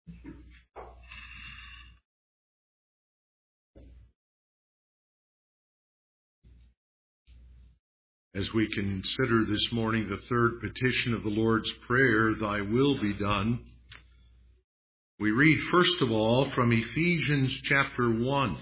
As we consider this morning the third petition of the Lord's Prayer, Thy will be done, we read first of all from Ephesians chapter 1.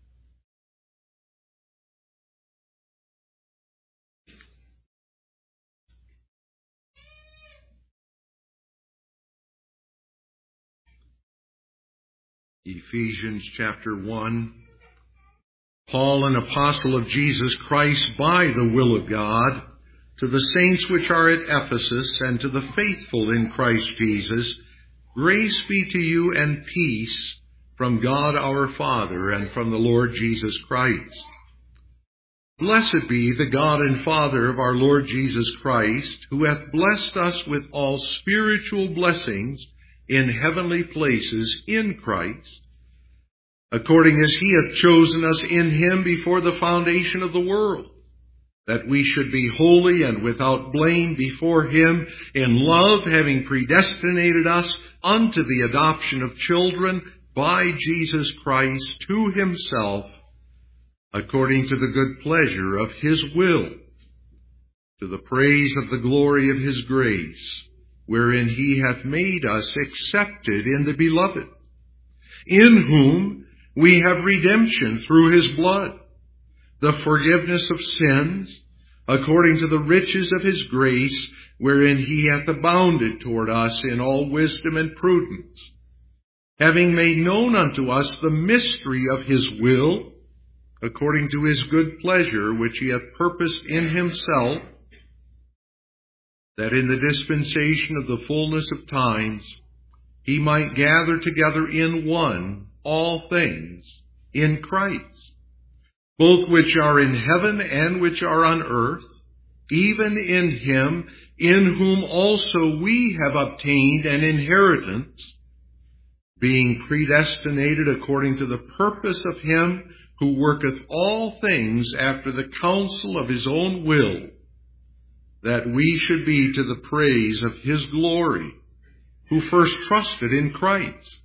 Ephesians chapter 1. Paul, an apostle of Jesus Christ by the will of God, to the saints which are at Ephesus and to the faithful in Christ Jesus, grace be to you and peace from God our Father and from the Lord Jesus Christ. Blessed be the God and Father of our Lord Jesus Christ, who hath blessed us with all spiritual blessings in heavenly places in Christ, according as he hath chosen us in him before the foundation of the world, that we should be holy and without blame before him in love, having predestinated us unto the adoption of children by Jesus Christ to himself, according to the good pleasure of his will, to the praise of the glory of his grace, wherein he hath made us accepted in the beloved, in whom we have redemption through his blood, the forgiveness of sins, according to the riches of his grace, wherein he hath abounded toward us in all wisdom and prudence, having made known unto us the mystery of his will, according to his good pleasure, which he hath purposed in himself, that in the dispensation of the fullness of times he might gather together in one all things in Christ, both which are in heaven and which are on earth, even in him, in whom also we have obtained an inheritance, being predestinated according to the purpose of him who worketh all things after the counsel of his own will, that we should be to the praise of his glory, who first trusted in Christ,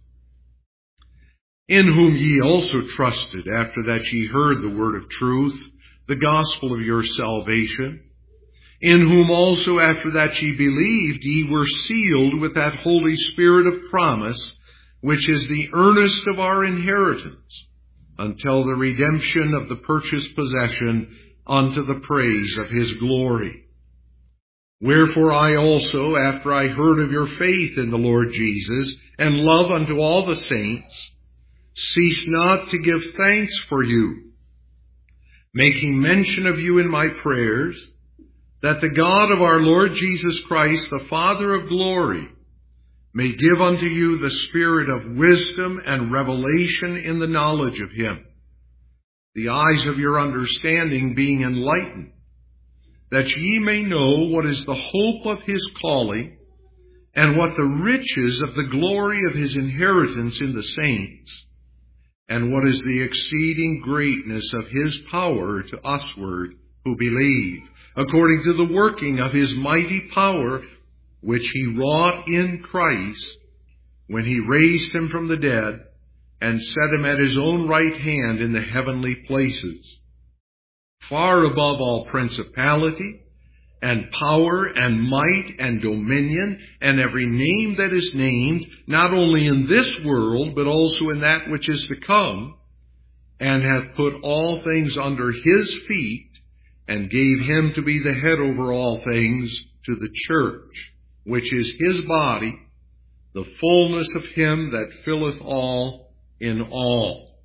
in whom ye also trusted, after that ye heard the word of truth, the gospel of your salvation, in whom also after that ye believed, ye were sealed with that Holy Spirit of promise, which is the earnest of our inheritance, until the redemption of the purchased possession unto the praise of his glory. Wherefore I also, after I heard of your faith in the Lord Jesus, and love unto all the saints, cease not to give thanks for you, making mention of you in my prayers, that the God of our Lord Jesus Christ, the Father of glory, may give unto you the spirit of wisdom and revelation in the knowledge of him, the eyes of your understanding being enlightened, that ye may know what is the hope of his calling, and what the riches of the glory of his inheritance in the saints, and what is the exceeding greatness of his power to usward who believe, according to the working of his mighty power, which he wrought in Christ, when he raised him from the dead, and set him at his own right hand in the heavenly places, far above all principality, and power, and might, and dominion, and every name that is named, not only in this world, but also in that which is to come, and hath put all things under his feet, and gave him to be the head over all things to the church, which is his body, the fullness of him that filleth all in all.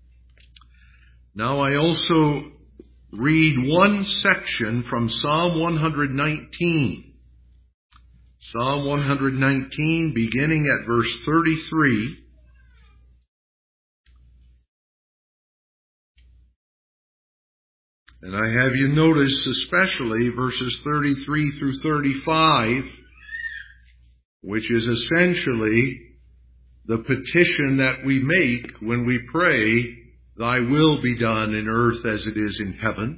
Now I also read one section from Psalm 119. Psalm 119, beginning at verse 33. And I have you notice especially verses 33 through 35, which is essentially the petition that we make when we pray, Thy will be done in earth as it is in heaven.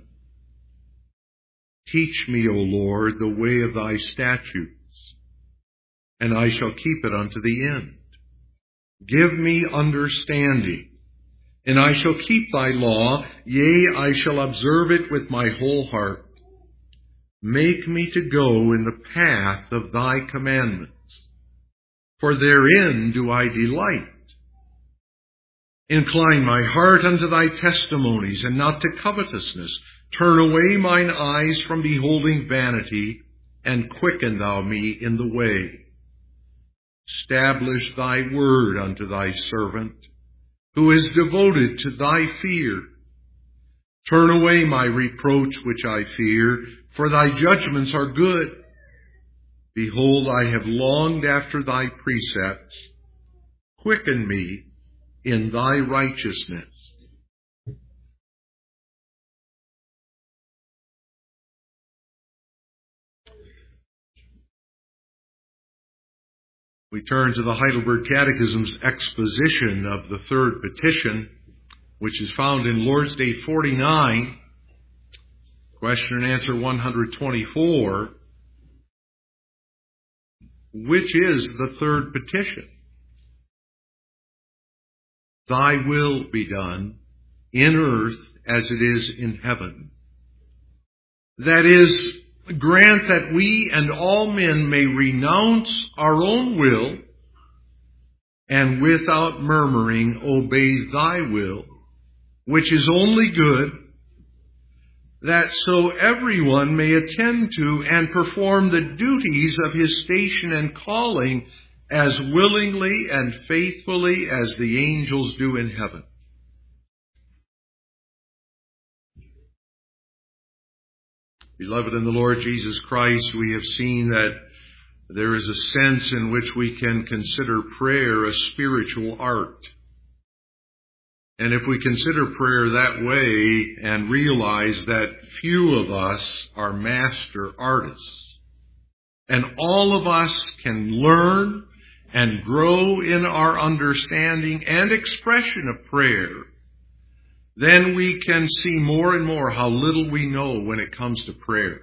Teach me, O Lord, the way of thy statutes, and I shall keep it unto the end. Give me understanding, and I shall keep thy law, yea, I shall observe it with my whole heart. Make me to go in the path of thy commandments, for therein do I delight. Incline my heart unto thy testimonies, and not to covetousness. Turn away mine eyes from beholding vanity, and quicken thou me in the way. Establish thy word unto thy servant, who is devoted to thy fear. Turn away my reproach which I fear, for thy judgments are good. Behold, I have longed after thy precepts. Quicken me in thy righteousness. We turn to the Heidelberg Catechism's exposition of the third petition, which is found in Lord's Day 49, question and answer 124. Which is the third petition? Thy will be done in earth as it is in heaven. That is, grant that we and all men may renounce our own will and without murmuring obey thy will, which is only good, that so everyone may attend to and perform the duties of his station and calling as willingly and faithfully as the angels do in heaven. Beloved in the Lord Jesus Christ, we have seen that there is a sense in which we can consider prayer a spiritual art. And if we consider prayer that way and realize that few of us are master artists, and all of us can learn and grow in our understanding and expression of prayer, then we can see more and more how little we know when it comes to prayer.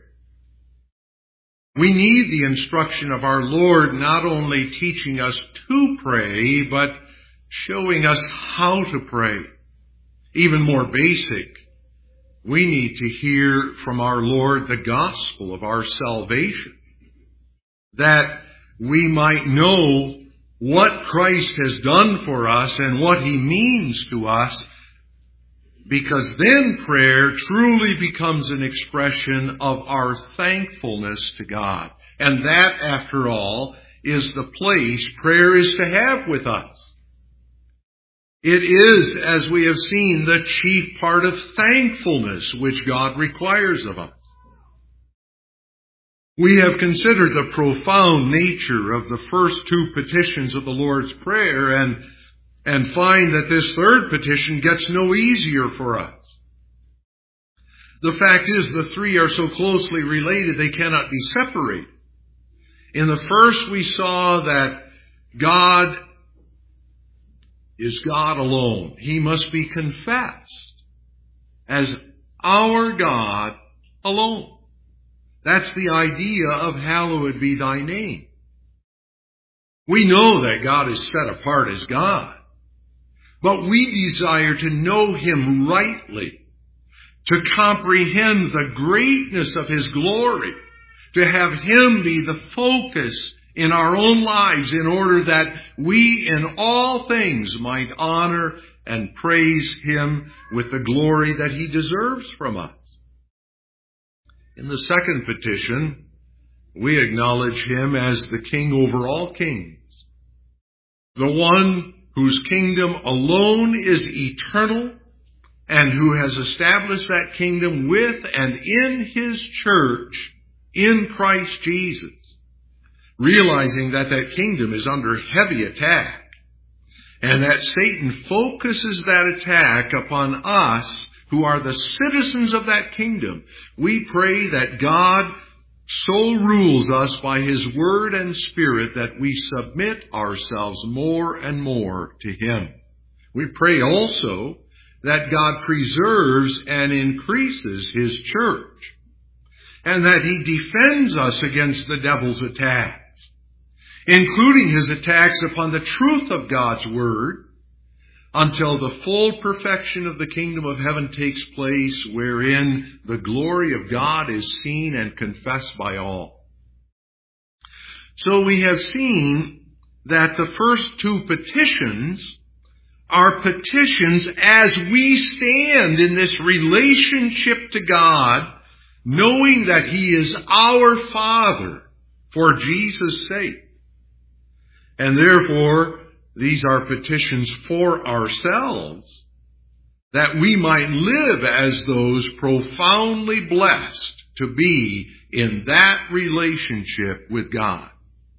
We need the instruction of our Lord not only teaching us to pray, but showing us how to pray. Even more basic, we need to hear from our Lord the gospel of our salvation, that we might know what Christ has done for us and what He means to us, because then prayer truly becomes an expression of our thankfulness to God. And that, after all, is the place prayer is to have with us. It is, as we have seen, the chief part of thankfulness which God requires of us. We have considered the profound nature of the first two petitions of the Lord's Prayer and find that this third petition gets no easier for us. The fact is, the three are so closely related they cannot be separated. In the first, we saw that God is God alone. He must be confessed as our God alone. That's the idea of hallowed be thy name. We know that God is set apart as God, but we desire to know Him rightly, to comprehend the greatness of His glory, to have Him be the focus in our own lives in order that we in all things might honor and praise Him with the glory that He deserves from us. In the second petition, we acknowledge Him as the King over all kings, the one whose kingdom alone is eternal, and who has established that kingdom with and in His church in Christ Jesus, realizing that that kingdom is under heavy attack, and that Satan focuses that attack upon us who are the citizens of that kingdom. We pray that God so rules us by His Word and Spirit that we submit ourselves more and more to Him. We pray also that God preserves and increases His church, and that He defends us against the devil's attacks. including his attacks upon the truth of God's Word, until the full perfection of the kingdom of heaven takes place, wherein the glory of God is seen and confessed by all. So we have seen that the first two petitions are petitions as we stand in this relationship to God, knowing that He is our Father for Jesus' sake. And therefore, these are petitions for ourselves, that we might live as those profoundly blessed to be in that relationship with God.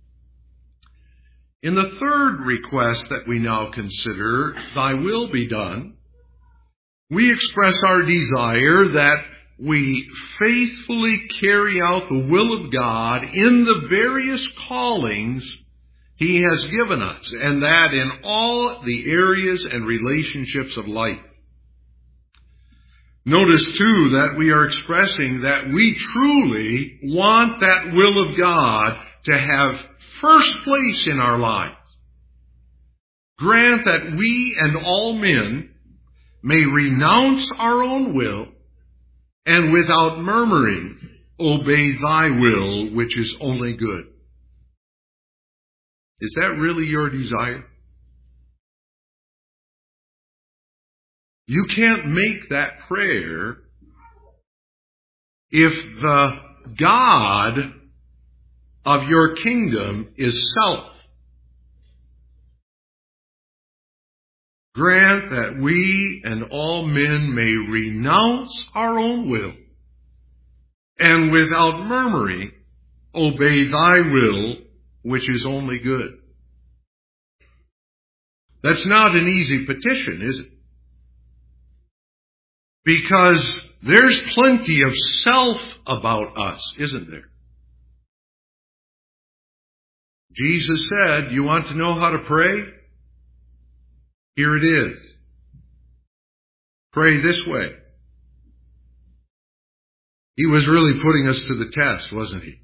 In the third request that we now consider, Thy will be done, we express our desire that we faithfully carry out the will of God in the various callings He has given us, and that in all the areas and relationships of life. Notice, too, that we are expressing that we truly want that will of God to have first place in our lives. Grant that we and all men may renounce our own will and without murmuring obey Thy will, which is only good. Is that really your desire? You can't make that prayer if the God of your kingdom is self. Grant that we and all men may renounce our own will and without murmuring obey Thy will, which is only good. That's not an easy petition, is it? Because there's plenty of self about us, isn't there? Jesus said, you want to know how to pray? Here it is. Pray this way. He was really putting us to the test, wasn't he?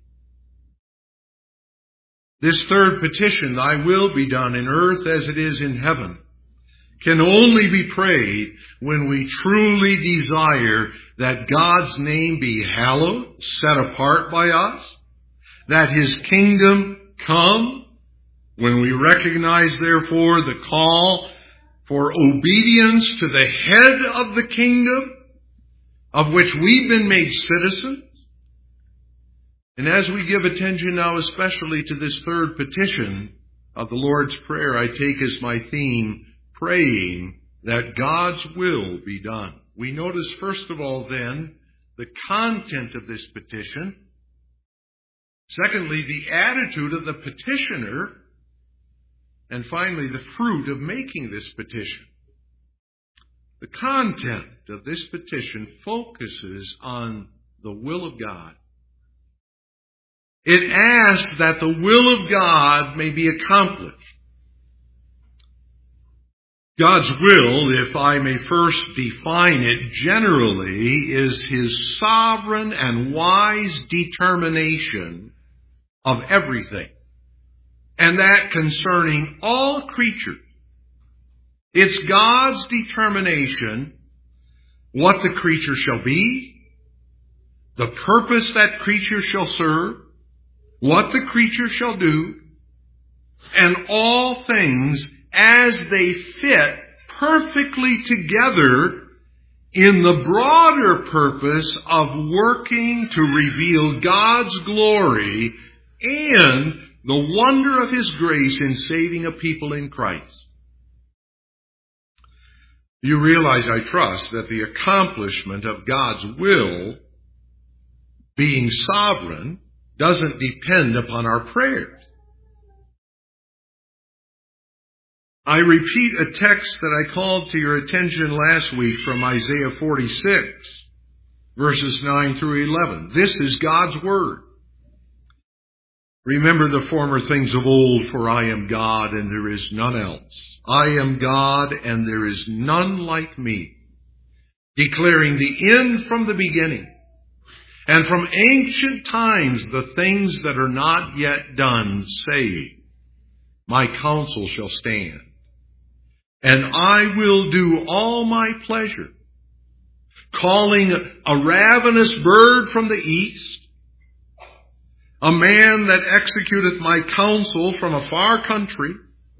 This third petition, Thy will be done in earth as it is in heaven, can only be prayed when we truly desire that God's name be hallowed, set apart by us, that His kingdom come, when we recognize, therefore, the call for obedience to the head of the kingdom, of which we've been made citizens. And as we give attention now especially to this third petition of the Lord's Prayer, I take as my theme, praying that God's will be done. We notice first of all then the content of this petition. Secondly, the attitude of the petitioner. And finally, the fruit of making this petition. The content of this petition focuses on the will of God. It asks that the will of God may be accomplished. God's will, if I may first define it generally, is His sovereign and wise determination of everything, and that concerning all creatures. It's God's determination what the creature shall be, the purpose that creature shall serve, what the creature shall do, and all things as they fit perfectly together in the broader purpose of working to reveal God's glory and the wonder of His grace in saving a people in Christ. You realize, I trust, that the accomplishment of God's will, being sovereign, doesn't depend upon our prayers. I repeat a text that I called to your attention last week from Isaiah 46, verses 9 through 11. This is God's Word. Remember the former things of old, for I am God and there is none else. I am God and there is none like me, declaring the end from the beginning, and from ancient times the things that are not yet done, saying, my counsel shall stand, and I will do all my pleasure, calling a ravenous bird from the east, a man that executeth my counsel from a far country.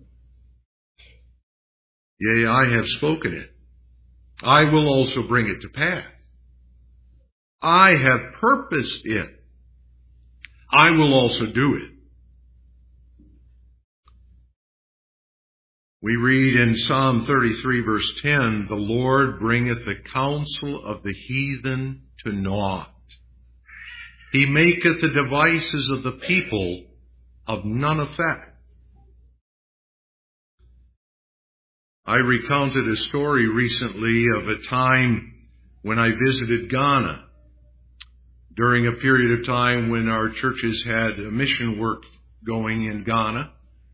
Yea, I have spoken it. I will also bring it to pass. I have purposed it. I will also do it. We read in Psalm 33 verse 10, the Lord bringeth the counsel of the heathen to naught. He maketh the devices of the people of none effect. I recounted a story recently of a time when I visited Ghana during a period of time when our churches had a mission work going in Ghana.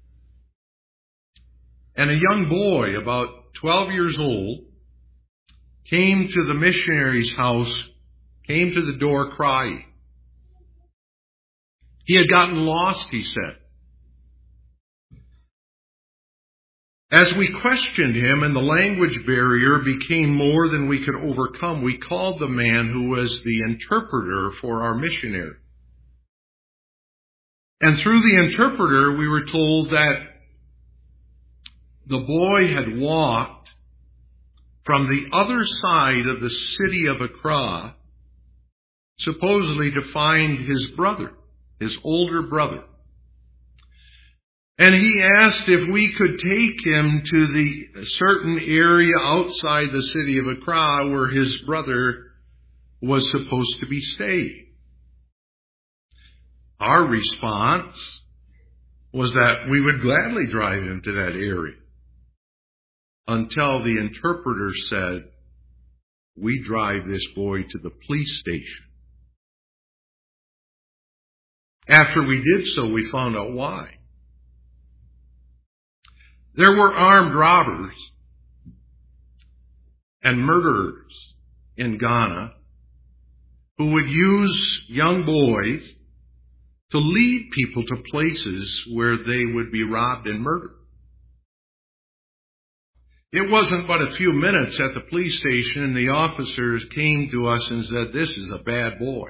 And a young boy, about 12 years old, came to the missionary's house, came to the door crying. He had gotten lost, he said. As we questioned him and the language barrier became more than we could overcome, we called the man who was the interpreter for our missionary. And through the interpreter, we were told that the boy had walked from the other side of the city of Accra, supposedly to find his brother, his older brother. And he asked if we could take him to the certain area outside the city of Accra where his brother was supposed to be staying. Our response was that we would gladly drive him to that area, until the interpreter said, we drive this boy to the police station. After we did so, we found out why. There were armed robbers and murderers in Ghana who would use young boys to lead people to places where they would be robbed and murdered. It wasn't but a few minutes at the police station and the officers came to us and said, this is a bad boy.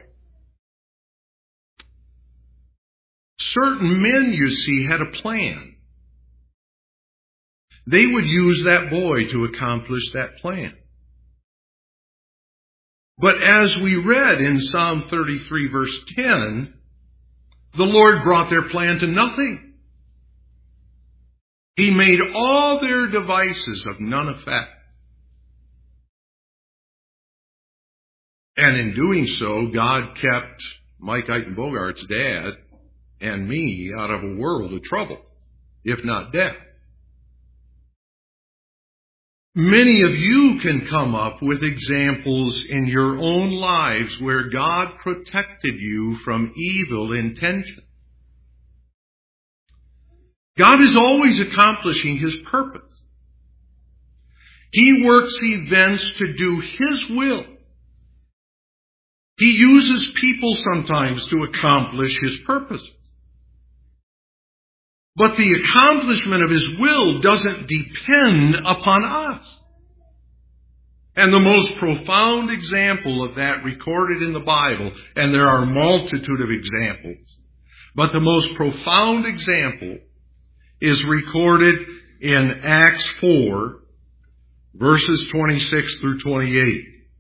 Certain men, you see, had a plan. They would use that boy to accomplish that plan. But as we read in Psalm 33 verse 10, the Lord brought their plan to nothing. He made all their devices of none effect. And in doing so, God kept Mike Eitenbogart's dad and me out of a world of trouble, if not death. Many of you can come up with examples in your own lives where God protected you from evil intention. God is always accomplishing His purpose. He works events to do His will. He uses people sometimes to accomplish His purposes. But the accomplishment of His will doesn't depend upon us. And the most profound example of that recorded in the Bible, and there are a multitude of examples, but the most profound example is recorded in Acts 4, verses 26 through 28.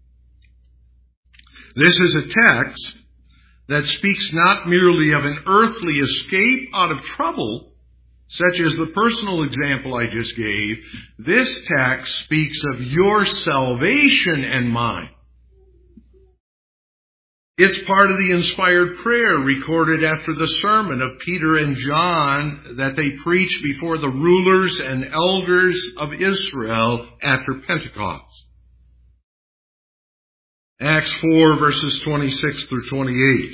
This is a text that speaks not merely of an earthly escape out of trouble, such as the personal example I just gave. This text speaks of your salvation and mine. It's part of the inspired prayer recorded after the sermon of Peter and John that they preached before the rulers and elders of Israel after Pentecost. Acts 4, verses 26 through 28.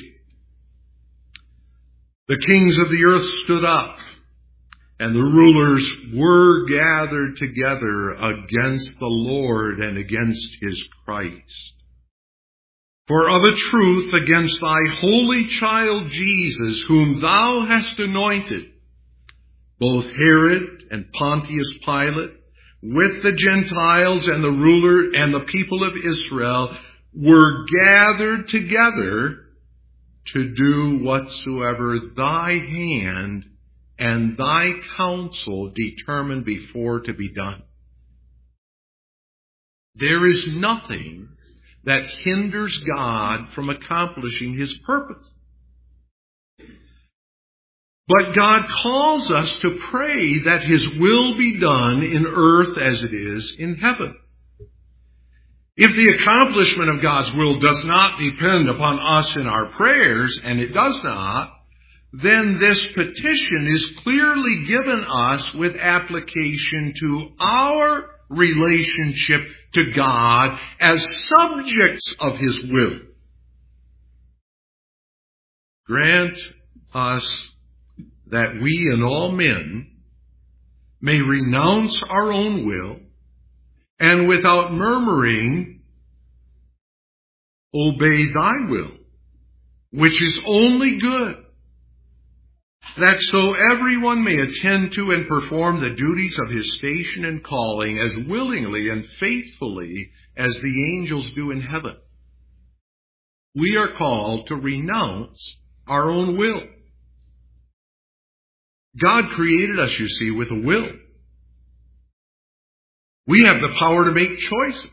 The kings of the earth stood up, and the rulers were gathered together against the Lord and against His Christ. For of a truth, against thy holy child Jesus, whom thou hast anointed, both Herod and Pontius Pilate, with the Gentiles and the ruler and the people of Israel, were gathered together to do whatsoever thy hand and thy counsel determined before to be done. There is nothing that hinders God from accomplishing his purpose. But God calls us to pray that his will be done in earth as it is in heaven. If the accomplishment of God's will does not depend upon us in our prayers, and it does not, then this petition is clearly given us with application to our relationship to God as subjects of his will. Grant us that we and all men may renounce our own will and without murmuring obey thy will, which is only good, that so everyone may attend to and perform the duties of his station and calling as willingly and faithfully as the angels do in heaven. We are called to renounce our own will. God created us, you see, with a will. We have the power to make choices.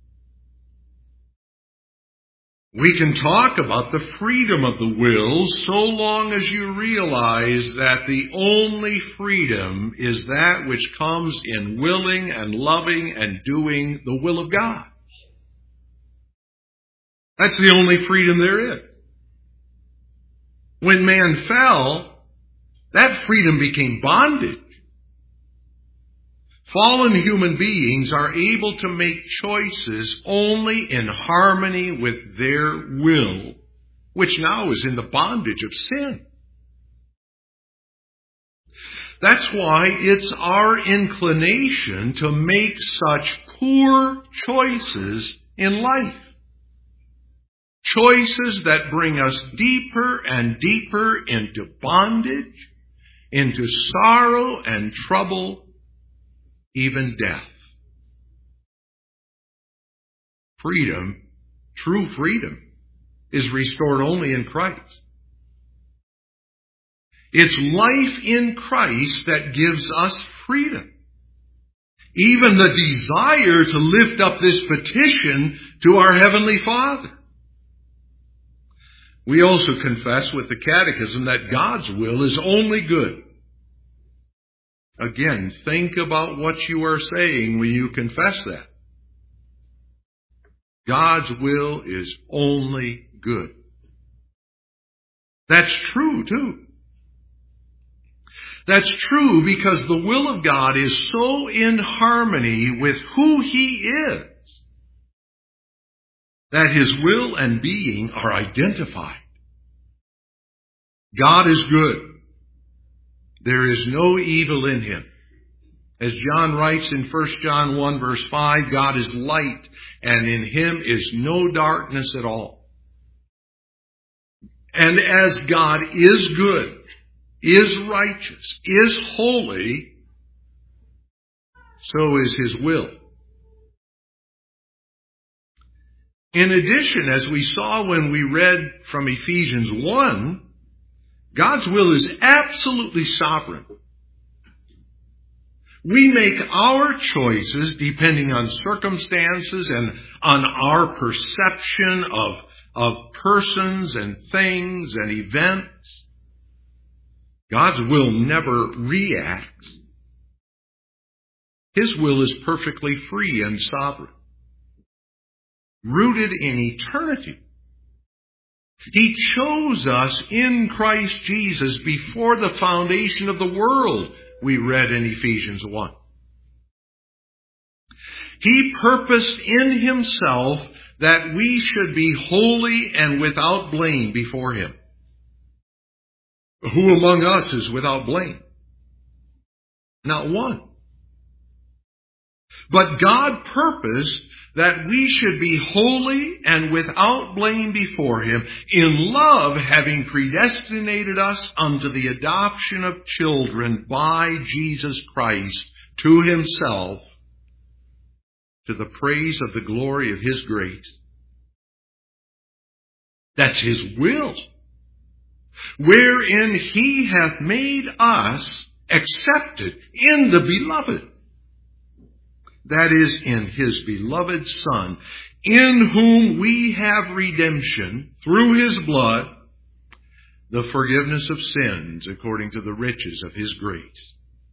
We can talk about the freedom of the will so long as you realize that the only freedom is that which comes in willing and loving and doing the will of God. That's the only freedom there is. When man fell, that freedom became bondage. Fallen human beings are able to make choices only in harmony with their will, which now is in the bondage of sin. That's why it's our inclination to make such poor choices in life. Choices that bring us deeper and deeper into bondage, into sorrow and trouble, even death. Freedom, true freedom, is restored only in Christ. It's life in Christ that gives us freedom. Even the desire to lift up this petition to our Heavenly Father. We also confess with the Catechism that God's will is only good. Again, think about what you are saying when you confess that. God's will is only good. That's true, too. That's true because the will of God is so in harmony with who He is that His will and being are identified. God is good. There is no evil in Him. As John writes in 1 John 1 verse 5, God is light, and in Him is no darkness at all. And as God is good, is righteous, is holy, so is His will. In addition, as we saw when we read from Ephesians 1, God's will is absolutely sovereign. We make our choices depending on circumstances and on our perception of persons and things and events. God's will never reacts. His will is perfectly free and sovereign, rooted in eternity. He chose us in Christ Jesus before the foundation of the world, we read in Ephesians 1. He purposed in Himself that we should be holy and without blame before Him. Who among us is without blame? Not one. But God purposed that we should be holy and without blame before Him, in love having predestinated us unto the adoption of children by Jesus Christ to Himself, to the praise of the glory of His grace. That's His will, wherein He hath made us accepted in the Beloved. That is, in His beloved Son, in whom we have redemption through His blood, the forgiveness of sins according to the riches of His grace.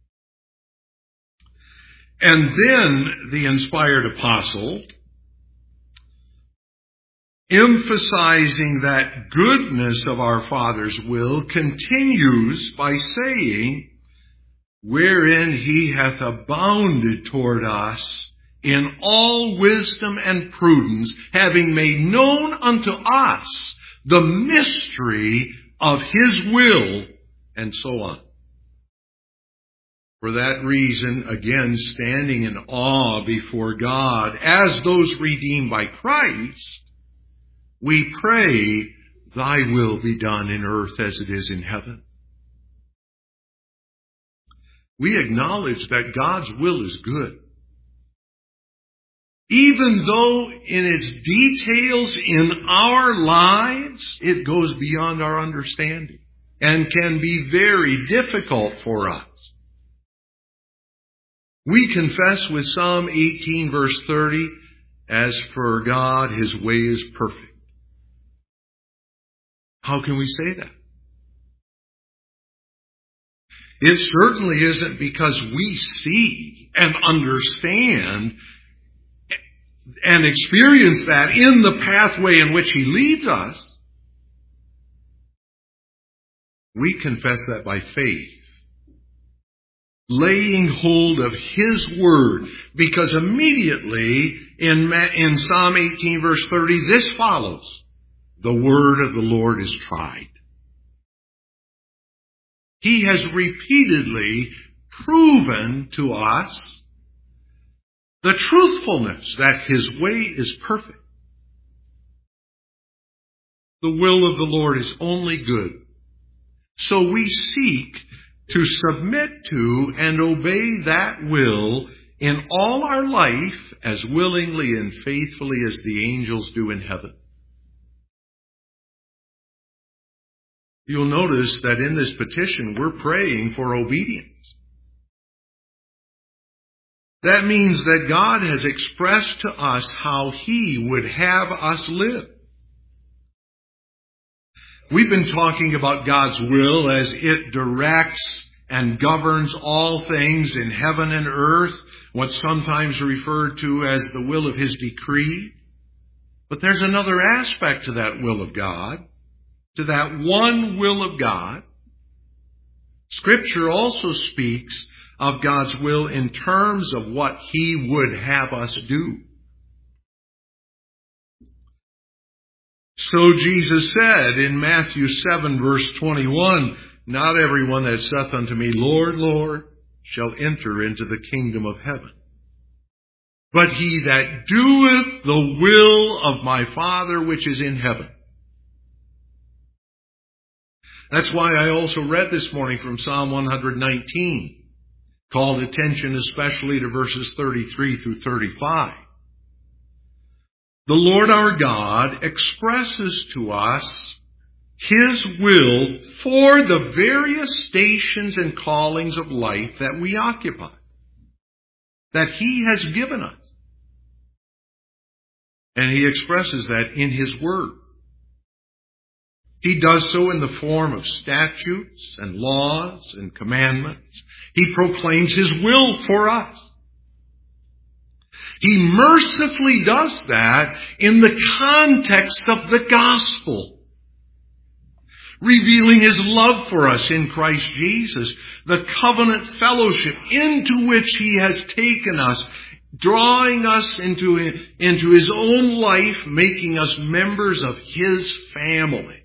And then the inspired apostle, emphasizing that goodness of our Father's will, continues by saying, wherein He hath abounded toward us in all wisdom and prudence, having made known unto us the mystery of His will, and so on. For that reason, again, standing in awe before God as those redeemed by Christ, we pray, Thy will be done in earth as it is in heaven. We acknowledge that God's will is good, even though in its details in our lives it goes beyond our understanding and can be very difficult for us. We confess with Psalm 18 verse 30, as for God, His way is perfect. How can we say that? It certainly isn't because we see and understand and experience that in the pathway in which He leads us. We confess that by faith, laying hold of His Word, because immediately in Psalm 18 verse 30, this follows: the word of the Lord is tried. He has repeatedly proven to us the truthfulness that His way is perfect. The will of the Lord is only good. So we seek to submit to and obey that will in all our life as willingly and faithfully as the angels do in heaven. You'll notice that in this petition we're praying for obedience. That means that God has expressed to us how He would have us live. We've been talking about God's will as it directs and governs all things in heaven and earth, what's sometimes referred to as the will of His decree. But there's another aspect to that will of God, to that one will of God. Scripture also speaks of God's will in terms of what He would have us do. So Jesus said in Matthew 7 verse 21, not everyone that saith unto me, Lord, Lord, shall enter into the kingdom of heaven, but he that doeth the will of my Father which is in heaven. That's why I also read this morning from Psalm 119, called attention especially to verses 33 through 35. The Lord our God expresses to us His will for the various stations and callings of life that we occupy, that He has given us. And He expresses that in His Word. He does so in the form of statutes and laws and commandments. He proclaims His will for us. He mercifully does that in the context of the gospel, revealing His love for us in Christ Jesus, the covenant fellowship into which He has taken us, drawing us into His own life, making us members of His family.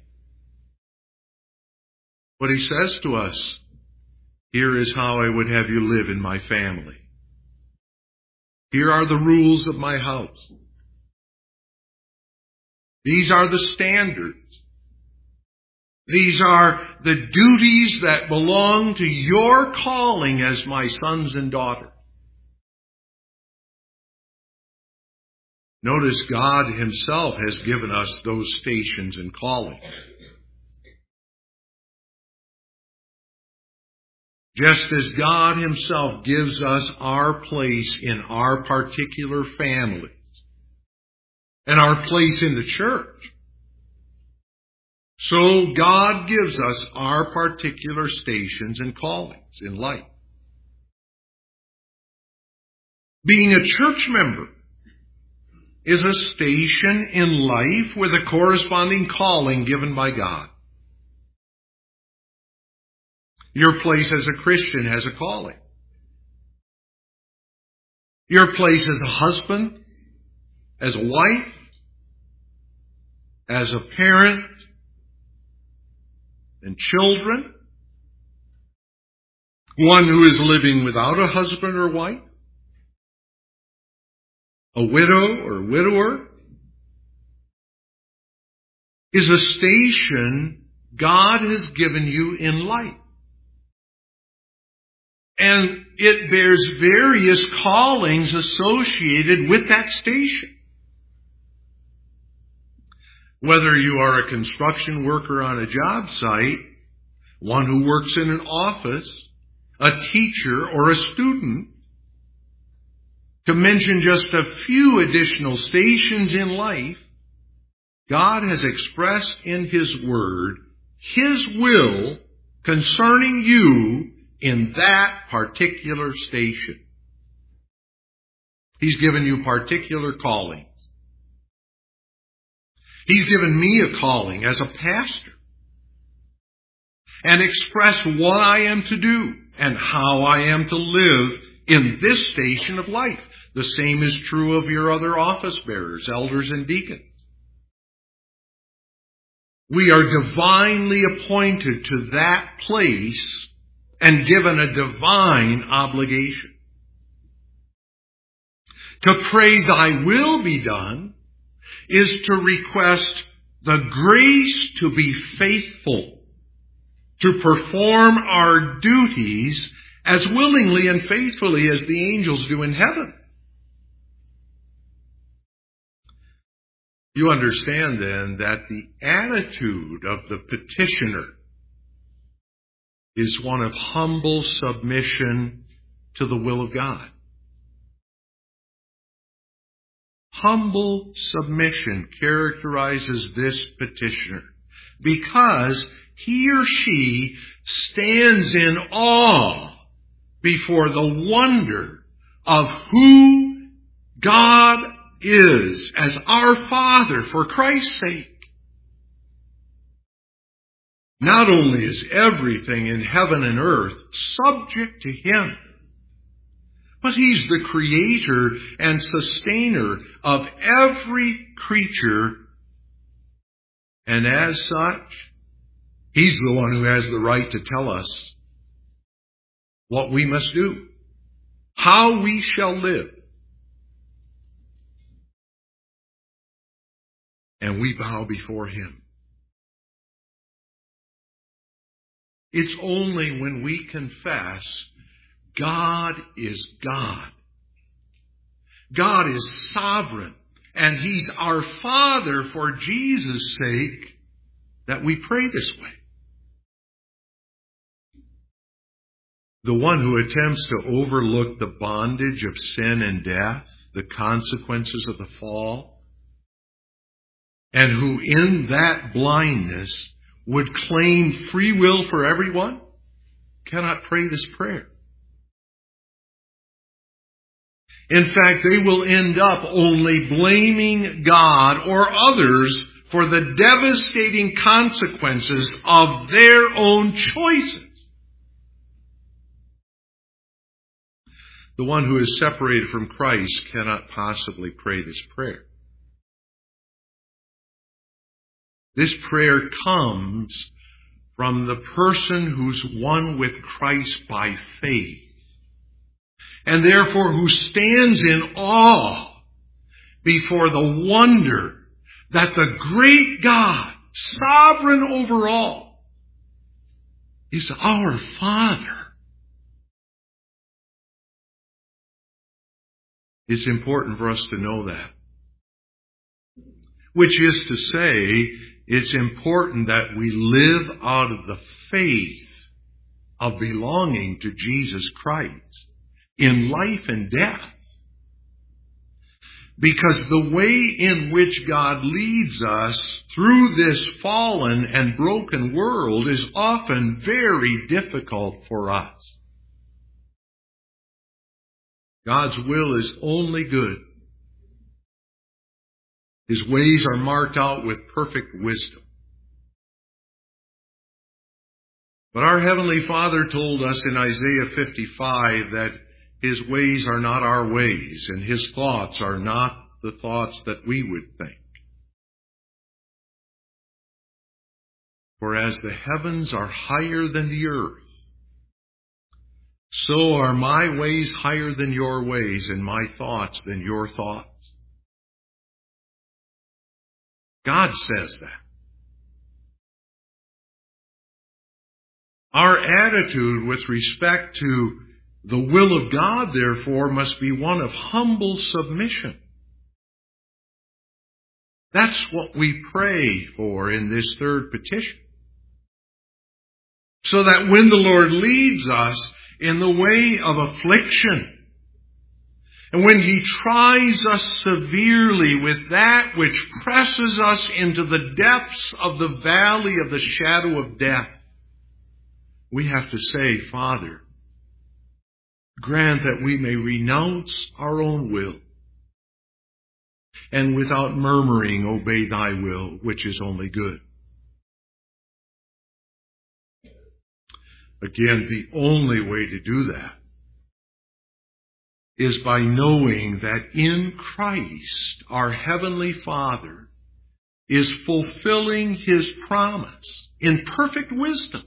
But He says to us, here is how I would have you live in my family. Here are the rules of my house. These are the standards. These are the duties that belong to your calling as my sons and daughters. Notice God Himself has given us those stations and callings. Just as God Himself gives us our place in our particular families and our place in the church, so God gives us our particular stations and callings in life. Being a church member is a station in life with a corresponding calling given by God. Your place as a Christian has a calling. Your place as a husband, as a wife, as a parent, and children, one who is living without a husband or wife, a widow or widower, is a station God has given you in life. And it bears various callings associated with that station. Whether you are a construction worker on a job site, one who works in an office, a teacher, or a student, to mention just a few additional stations in life, God has expressed in His Word His will concerning you in that particular station. He's given you particular callings. He's given me a calling as a pastor and expressed what I am to do and how I am to live in this station of life. The same is true of your other office bearers, elders, and deacons. We are divinely appointed to that place and given a divine obligation. To pray thy will be done is to request the grace to be faithful, to perform our duties as willingly and faithfully as the angels do in heaven. You understand then that the attitude of the petitioner is one of humble submission to the will of God. Humble submission characterizes this petitioner because he or she stands in awe before the wonder of who God is as our Father for Christ's sake. Not only is everything in heaven and earth subject to Him, but He's the creator and sustainer of every creature. And as such, He's the one who has the right to tell us what we must do, how we shall live. And we bow before Him. It's only when we confess God is God. God is sovereign, and He's our Father for Jesus' sake that we pray this way. The one who attempts to overlook the bondage of sin and death, the consequences of the fall, and who in that blindness would claim free will for everyone, cannot pray this prayer. In fact, they will end up only blaming God or others for the devastating consequences of their own choices. The one who is separated from Christ cannot possibly pray this prayer. This prayer comes from the person who's one with Christ by faith. and therefore who stands in awe before the wonder that the great God, sovereign over all, is our Father. It's important for us to know that. Which is to say, it's important that we live out of the faith of belonging to Jesus Christ in life and death. Because the way in which God leads us through this fallen and broken world is often very difficult for us. God's will is only good. His ways are marked out with perfect wisdom. But our Heavenly Father told us in Isaiah 55 that His ways are not our ways, and His thoughts are not the thoughts that we would think. For as the heavens are higher than the earth, so are my ways higher than your ways, and my thoughts than your thoughts. God says that. Our attitude with respect to the will of God, therefore, must be one of humble submission. That's what we pray for in this third petition. So that when the Lord leads us in the way of affliction, and when He tries us severely with that which presses us into the depths of the valley of the shadow of death, we have to say, Father, grant that we may renounce our own will, and without murmuring obey Thy will, which is only good. Again, the only way to do that is by knowing that in Christ, our Heavenly Father is fulfilling His promise in perfect wisdom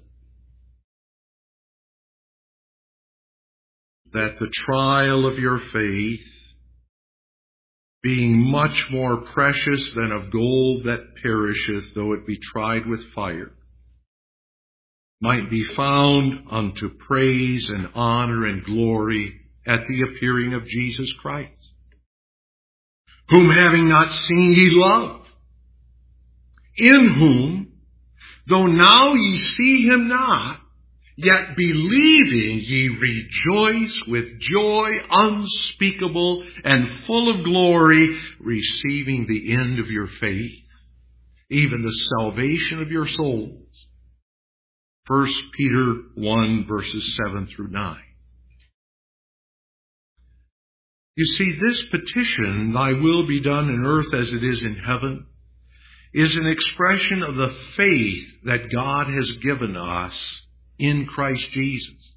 that the trial of your faith, being much more precious than of gold that perisheth, though it be tried with fire, might be found unto praise and honor and glory at the appearing of Jesus Christ, whom having not seen ye love, in whom, though now ye see Him not, yet believing ye rejoice with joy unspeakable and full of glory, receiving the end of your faith, even the salvation of your souls. 1 Peter 1, verses 7 through 9. You see, this petition, Thy will be done in earth as it is in heaven, is an expression of the faith that God has given us in Christ Jesus.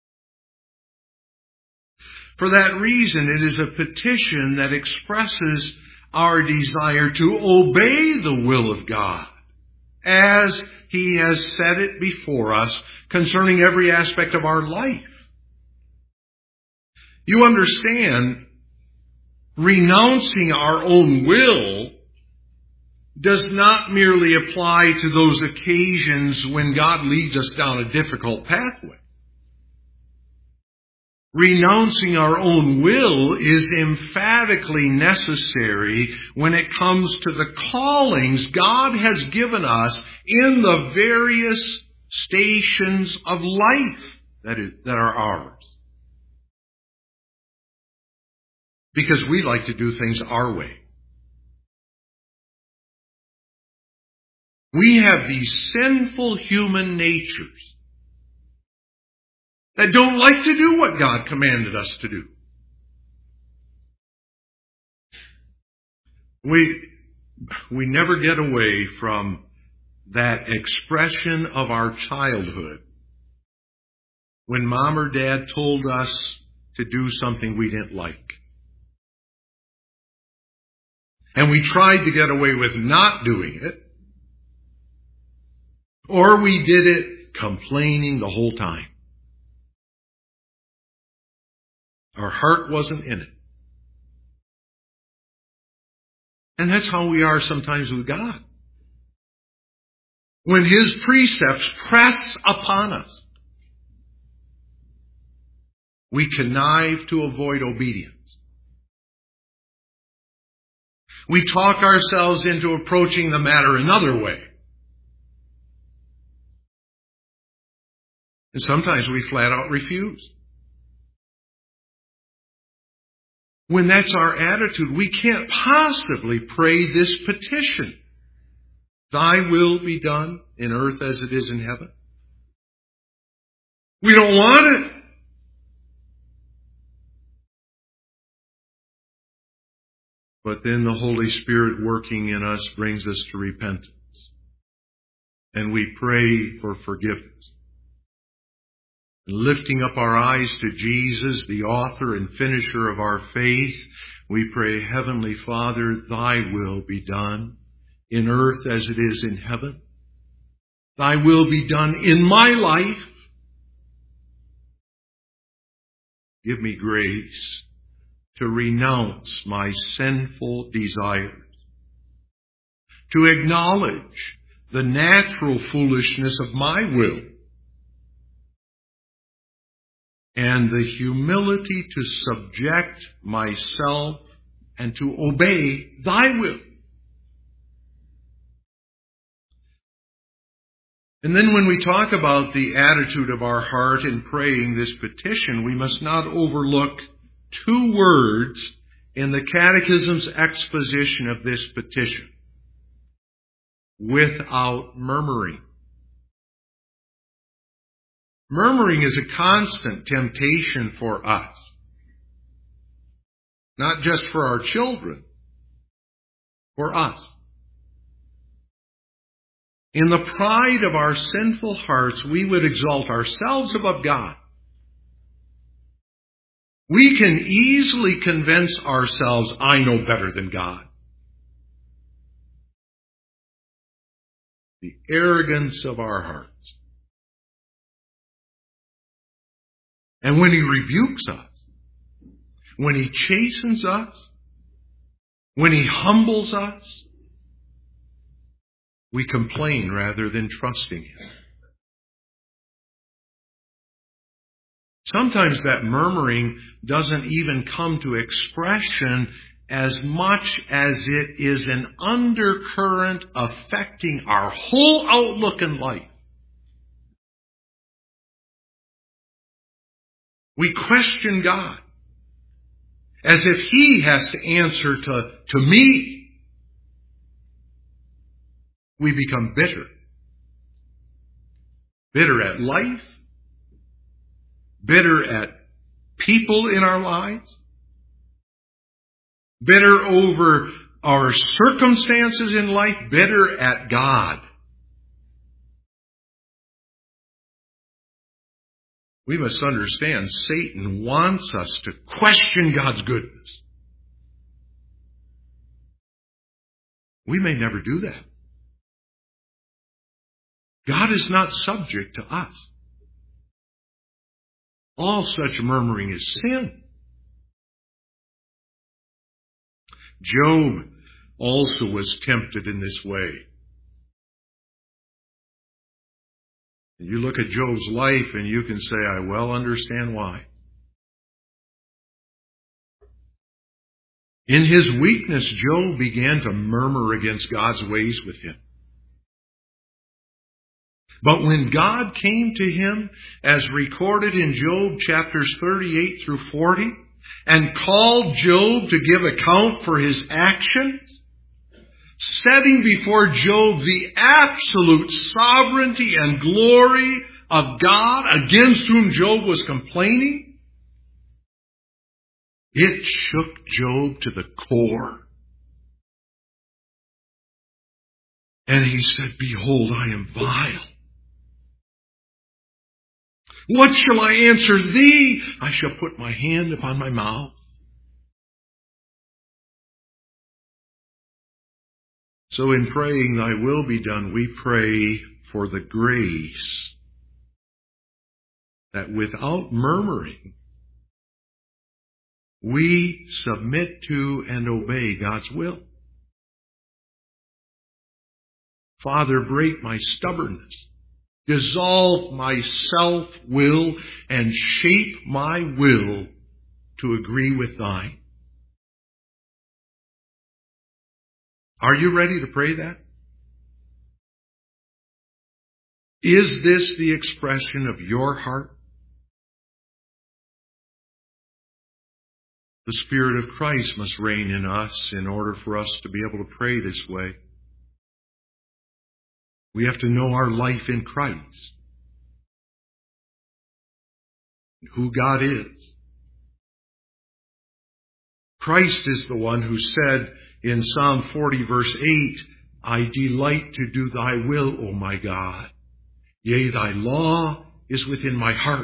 For that reason, it is a petition that expresses our desire to obey the will of God as He has set it before us concerning every aspect of our life. You understand, renouncing our own will does not merely apply to those occasions when God leads us down a difficult pathway. Renouncing our own will is emphatically necessary when it comes to the callings God has given us in the various stations of life that are ours. Because we like to do things our way. We have these sinful human natures that don't like to do what God commanded us to do. We never get away from that expression of our childhood when Mom or Dad told us to do something we didn't like. And we tried to get away with not doing it, or we did it complaining the whole time. Our heart wasn't in it. And that's how we are sometimes with God. When His precepts press upon us, we connive to avoid obedience. We talk ourselves into approaching the matter another way. And sometimes we flat out refuse. When that's our attitude, we can't possibly pray this petition. Thy will be done in earth as it is in heaven. We don't want it. But then the Holy Spirit working in us brings us to repentance. And we pray for forgiveness. Lifting up our eyes to Jesus, the author and finisher of our faith, we pray, Heavenly Father, Thy will be done in earth as it is in heaven. Thy will be done in my life. Give me grace to renounce my sinful desires, to acknowledge the natural foolishness of my will, and the humility to subject myself and to obey Thy will. And then when we talk about the attitude of our heart in praying this petition, we must not overlook two words in the Catechism's exposition of this petition. Without murmuring. Murmuring is a constant temptation for us. Not just for our children, for us. In the pride of our sinful hearts, we would exalt ourselves above God. We can easily convince ourselves, I know better than God. The arrogance of our hearts. And when He rebukes us, when He chastens us, when He humbles us, we complain rather than trusting Him. Sometimes that murmuring doesn't even come to expression as much as it is an undercurrent affecting our whole outlook in life. We question God as if He has to answer to me. We become bitter. Bitter at life. Bitter at people in our lives. Bitter over our circumstances in life. Bitter at God. We must understand Satan wants us to question God's goodness. We may never do that. God is not subject to us. All such murmuring is sin. Job also was tempted in this way. You look at Job's life and you can say, I well understand why. In his weakness, Job began to murmur against God's ways with him. But when God came to him, as recorded in Job chapters 38 through 40, and called Job to give account for his actions, setting before Job the absolute sovereignty and glory of God against whom Job was complaining, it shook Job to the core. And he said, Behold, I am vile. What shall I answer thee? I shall put my hand upon my mouth. So in praying, Thy will be done, we pray for the grace that without murmuring, We submit to and obey God's will. Father, break my stubbornness. Dissolve my self-will and shape my will to agree with thine. Are you ready to pray that? Is this the expression of your heart? The Spirit of Christ must reign in us in order for us to be able to pray this way. We have to know our life in Christ and who God is. Christ is the one who said in Psalm 40 verse 8, I delight to do thy will, O my God. Yea, thy law is within my heart.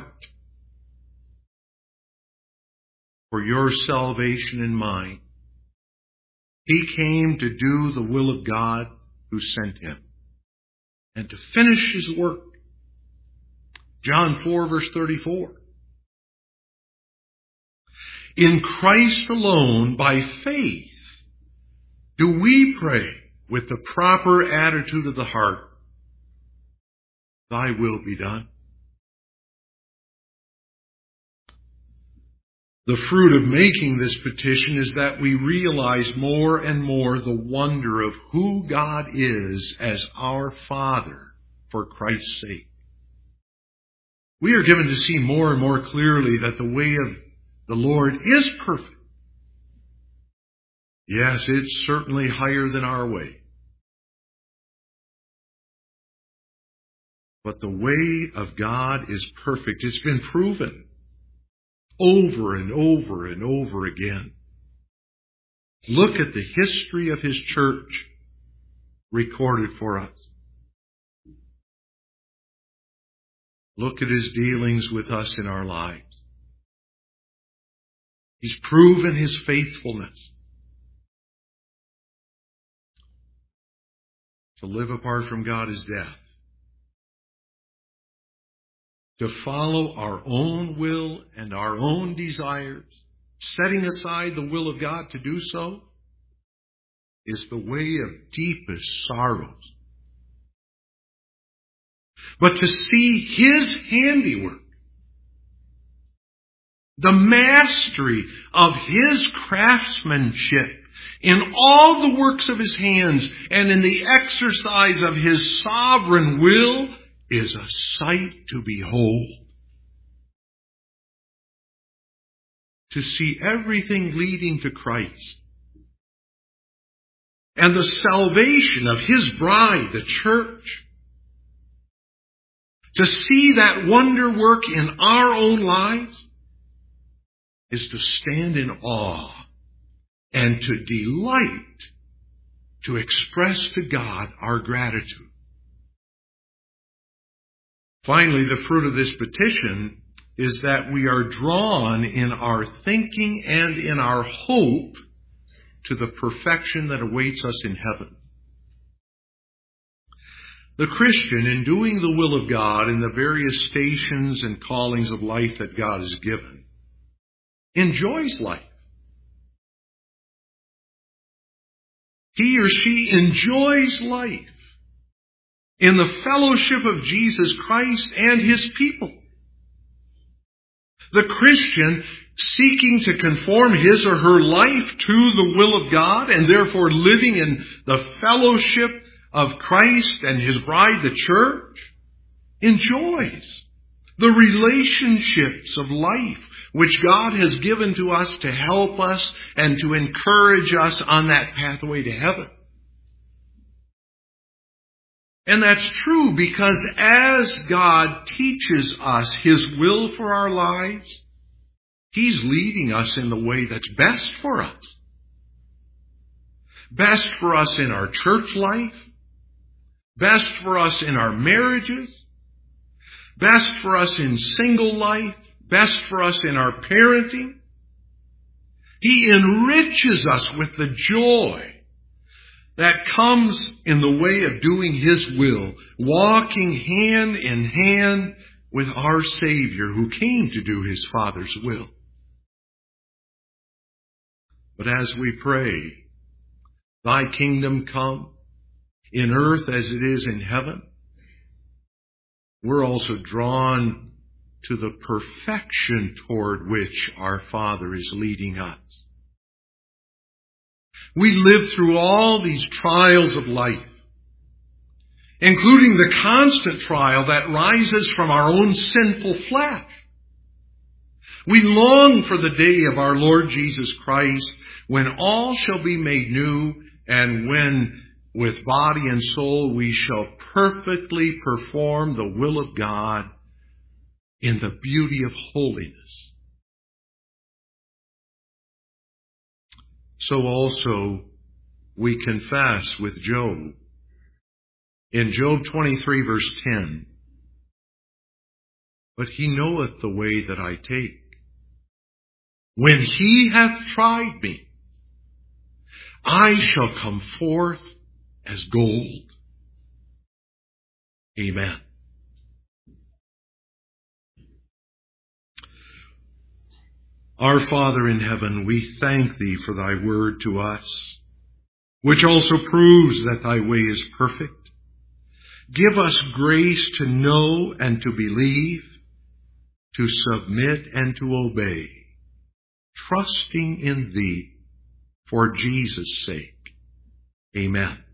For your salvation and mine, he came to do the will of God who sent him and to finish his work. John 4 verse 34. In Christ alone, by faith, do we pray with the proper attitude of the heart, thy will be done. The fruit of making this petition is that we realize more and more the wonder of who God is as our Father for Christ's sake. We are given to see more and more clearly that the way of the Lord is perfect. Yes, it's certainly higher than our way. But the way of God is perfect. It's been proven over and over and over again. Look at the history of his church recorded for us. Look at his dealings with us in our lives. He's proven his faithfulness. To live apart from God is death. To follow our own will and our own desires, setting aside the will of God to do so, is the way of deepest sorrows. But to see his handiwork, the mastery of his craftsmanship in all the works of his hands and in the exercise of his sovereign will, is a sight to behold. To see everything leading to Christ and the salvation of his bride, the church. To see that wonder work in our own lives is to stand in awe and to delight, to express to God our gratitude. Finally, the fruit of this petition is that we are drawn in our thinking and in our hope to the perfection that awaits us in heaven. The Christian, in doing the will of God in the various stations and callings of life that God has given, enjoys life. He or she enjoys life in the fellowship of Jesus Christ and his people. The Christian, seeking to conform his or her life to the will of God and therefore living in the fellowship of Christ and his bride, the church, enjoys the relationships of life which God has given to us to help us and to encourage us on that pathway to heaven. And that's true because as God teaches us his will for our lives, he's leading us in the way that's best for us. Best for us in our church life. Best for us in our marriages. Best for us in single life. Best for us in our parenting. He enriches us with the joy that comes in the way of doing his will, walking hand in hand with our Savior who came to do his Father's will. But as we pray, thy kingdom come, in earth as it is in heaven, we're also drawn to the perfection toward which our Father is leading us. We live through all these trials of life, including the constant trial that rises from our own sinful flesh. We long for the day of our Lord Jesus Christ, when all shall be made new, and when with body and soul we shall perfectly perform the will of God in the beauty of holiness. So also we confess with Job in Job 23 verse 10, but he knoweth the way that I take. When he hath tried me, I shall come forth as gold. Amen. Our Father in heaven, we thank thee for thy word to us, which also proves that thy way is perfect. Give us grace to know and to believe, to submit and to obey, trusting in thee for Jesus' sake. Amen.